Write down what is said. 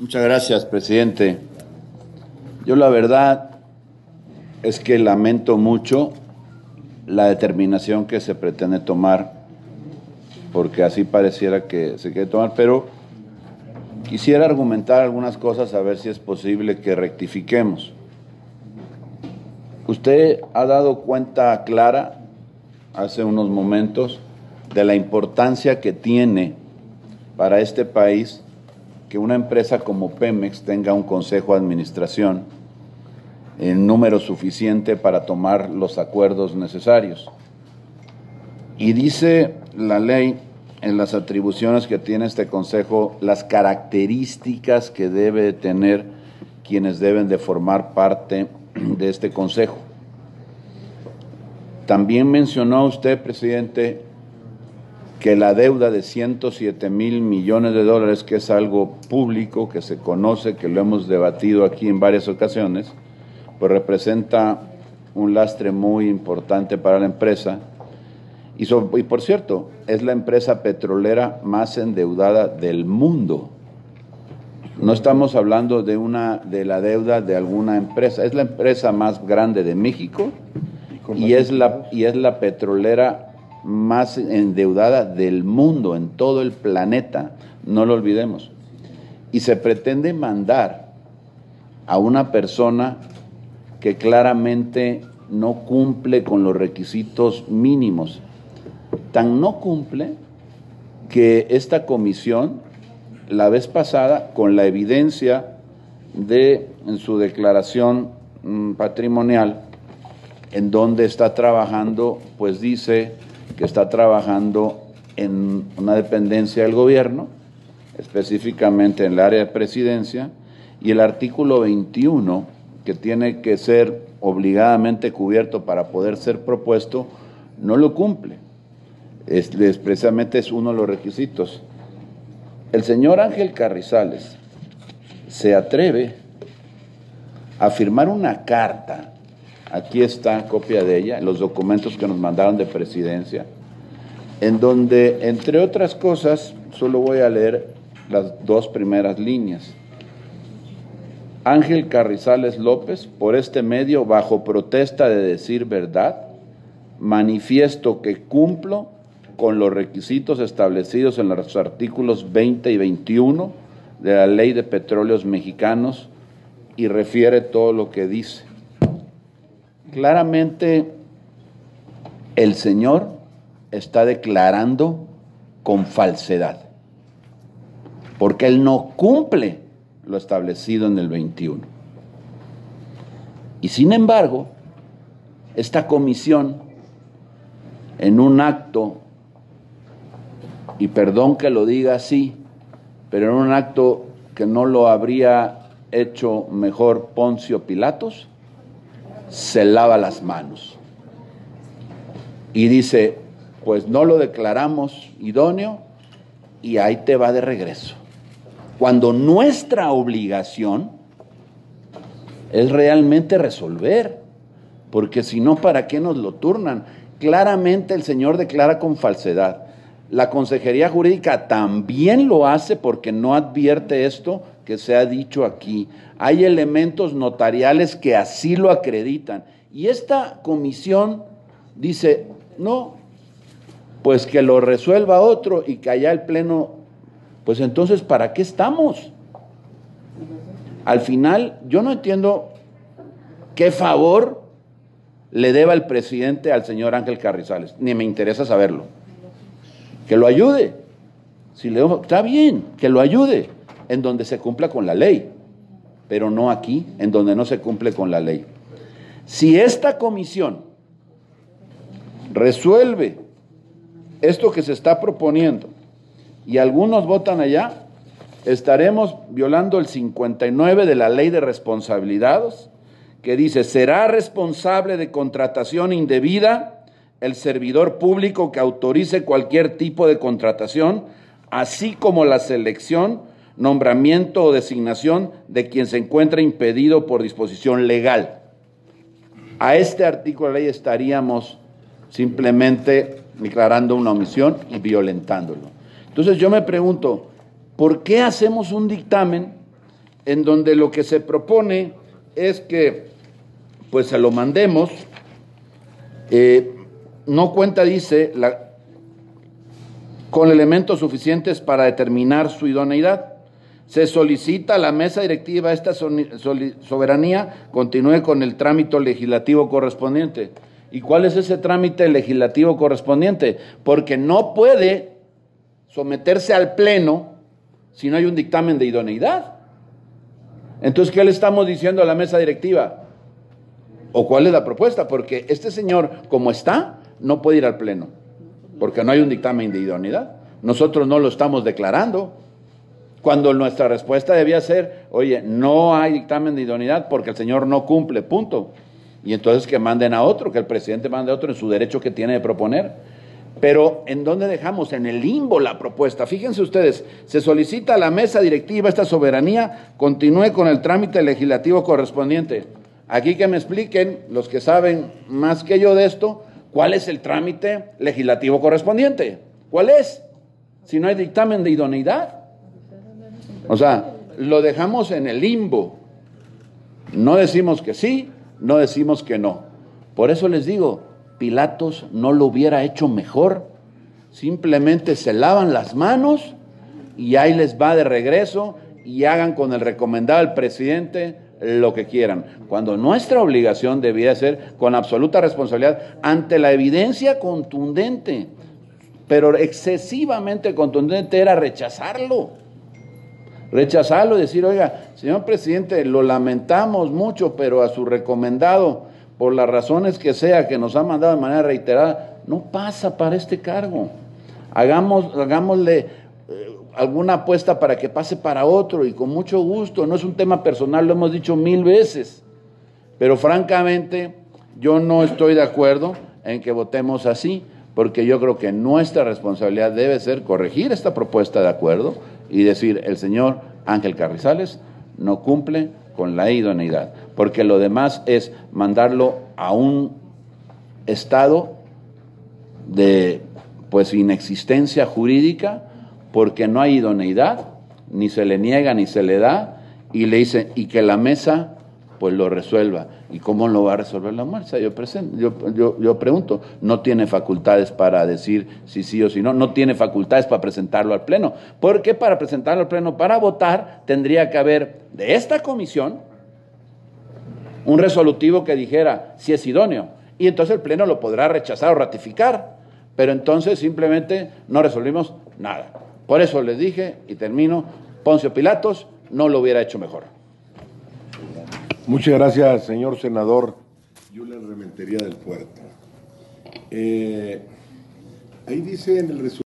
Muchas gracias, presidente. Yo la verdad es que lamento mucho la determinación que se pretende tomar, porque así pareciera que se quiere tomar, pero quisiera argumentar algunas cosas a ver si es posible que rectifiquemos. Usted ha dado cuenta clara hace unos momentos de la importancia que tiene para este país que una empresa como Pemex tenga un consejo de administración en número suficiente para tomar los acuerdos necesarios. Y dice la ley en las atribuciones que tiene este consejo las características que debe tener quienes deben de formar parte de este consejo. También mencionó usted, presidente, que la deuda de 107,000 millones de dólares, que es algo público, que se conoce, que lo hemos debatido aquí en varias ocasiones, pues representa un lastre muy importante para la empresa. Y por cierto, es la empresa petrolera más endeudada del mundo. No estamos hablando de la deuda de alguna empresa, es la empresa más grande de México y es la petrolera más endeudada del mundo, en todo el planeta, no lo olvidemos. Y se pretende mandar a una persona que claramente no cumple con los requisitos mínimos. Tan no cumple que esta comisión, la vez pasada, con la evidencia en su declaración patrimonial, en donde está trabajando, pues dice que está trabajando en una dependencia del gobierno, específicamente en el área de presidencia, y el artículo 21, que tiene que ser obligadamente cubierto para poder ser propuesto, no lo cumple. Precisamente es uno de los requisitos. El señor Ángel Carrizales se atreve a firmar una carta. Aquí está copia de ella, los documentos que nos mandaron de presidencia, en donde, entre otras cosas, solo voy a leer las dos primeras líneas. Ángel Carrizales López, por este medio, bajo protesta de decir verdad, manifiesto que cumplo con los requisitos establecidos en los artículos 20 y 21 de la Ley de Petróleos Mexicanos, y refiere todo lo que dice. Claramente, el señor está declarando con falsedad, porque él no cumple lo establecido en el 21. Y sin embargo, esta comisión, en un acto, y perdón que lo diga así, pero en un acto que no lo habría hecho mejor Poncio Pilatos, se lava las manos y dice, pues no lo declaramos idóneo y ahí te va de regreso. Cuando nuestra obligación es realmente resolver, porque si no, ¿para qué nos lo turnan? Claramente el señor declara con falsedad. La Consejería Jurídica también lo hace porque no advierte esto que se ha dicho aquí. Hay elementos notariales que así lo acreditan. Y esta comisión dice, no, pues que lo resuelva otro y que allá el Pleno, pues entonces, ¿para qué estamos? Al final, yo no entiendo qué favor le deba el presidente al señor Ángel Carrizales, ni me interesa saberlo. Que lo ayude, está bien, que lo ayude en donde se cumpla con la ley, pero no aquí, en donde no se cumple con la ley. Si esta comisión resuelve esto que se está proponiendo y algunos votan allá, estaremos violando el 59 de la Ley de Responsabilidades, que dice, será responsable de contratación indebida el servidor público que autorice cualquier tipo de contratación, así como la selección, nombramiento o designación de quien se encuentre impedido por disposición legal. A este artículo de ley estaríamos simplemente declarando una omisión y violentándolo. Entonces yo me pregunto, ¿por qué hacemos un dictamen en donde lo que se propone es que pues se lo mandemos, no cuenta, dice, con elementos suficientes para determinar su idoneidad. Se solicita a la mesa directiva esta soberanía continúe con el trámite legislativo correspondiente. ¿Y cuál es ese trámite legislativo correspondiente? Porque no puede someterse al pleno si no hay un dictamen de idoneidad. Entonces, ¿qué le estamos diciendo a la mesa directiva? ¿O cuál es la propuesta? Porque este señor, como está, no puede ir al pleno, porque no hay un dictamen de idoneidad. Nosotros no lo estamos declarando, cuando nuestra respuesta debía ser, oye, no hay dictamen de idoneidad porque el señor no cumple, punto. Y entonces que manden a otro, que el presidente mande a otro en su derecho que tiene de proponer. Pero ¿en dónde dejamos? En el limbo la propuesta. Fíjense ustedes, se solicita a la mesa directiva esta soberanía continúe con el trámite legislativo correspondiente. Aquí que me expliquen, los que saben más que yo de esto, ¿cuál es el trámite legislativo correspondiente? ¿Cuál es? Si no hay dictamen de idoneidad. O sea, lo dejamos en el limbo. No decimos que sí, no decimos que no. Por eso les digo, Pilatos no lo hubiera hecho mejor. Simplemente se lavan las manos y ahí les va de regreso y hagan con el recomendado del presidente lo que quieran. Cuando nuestra obligación debía ser con absoluta responsabilidad ante la evidencia contundente, pero excesivamente contundente, era rechazarlo y decir, oiga, señor presidente, lo lamentamos mucho, pero a su recomendado, por las razones que sea, que nos ha mandado de manera reiterada, no pasa para este cargo. Hagámosle alguna apuesta para que pase para otro, y con mucho gusto. No es un tema personal, lo hemos dicho 1000 veces, pero francamente yo no estoy de acuerdo en que votemos así, porque yo creo que nuestra responsabilidad debe ser corregir esta propuesta de acuerdo y decir, el señor Ángel Carrizales no cumple con la idoneidad, porque lo demás es mandarlo a un estado de pues inexistencia jurídica, porque no hay idoneidad, ni se le niega ni se le da, y le dicen, y que la mesa pues lo resuelva. ¿Y cómo lo va a resolver la mesa? Yo pregunto, no tiene facultades para decir si sí o si no, no tiene facultades para presentarlo al pleno, porque para presentarlo al pleno, para votar, tendría que haber de esta comisión un resolutivo que dijera si es idóneo, y entonces el pleno lo podrá rechazar o ratificar, pero entonces simplemente no resolvimos nada. Por eso les dije, y termino, Poncio Pilatos no lo hubiera hecho mejor. Muchas gracias, señor senador Julen Rementería del Puerto. Ahí dice en el resumen.